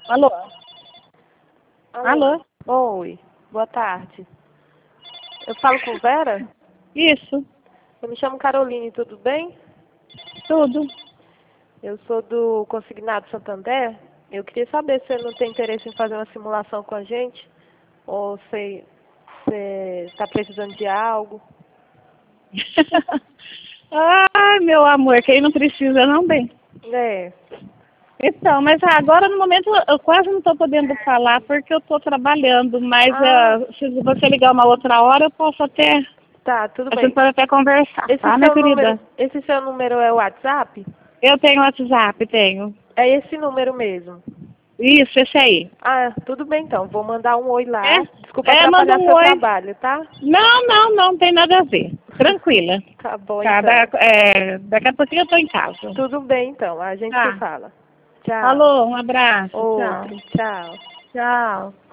Alô? Alô? Alô? Oi, boa tarde. Eu falo com Vera? Isso, Eu me chamo Caroline, tudo bem? tudo. Eu sou do Consignado Santander. Eu queria saber se você não tem interesse em fazer uma simulação com a gente, ou se você está precisando de algo. Ai, meu amor, quem não precisa não bem. É, Então, mas agora no momento eu quase não estou podendo falar porque eu estou trabalhando, mas se você ligar uma outra hora eu posso até, tá, tudo a gente bem. pode até conversar, tá, minha querida? Esse seu número é o WhatsApp? Eu tenho WhatsApp, tenho. É esse número mesmo. Isso, esse aí. Ah, tudo bem então. Vou mandar um oi lá. É? Desculpa Manda atrapalhar um seu oi. trabalho, tá? Não tem nada a ver. Tranquila. Tá bom Tá, então. daqui a pouquinho eu tô em casa. Tudo bem então. A gente se Tá. fala. Tchau. Falou, um abraço. Tchau. Outro. Tchau. Tchau.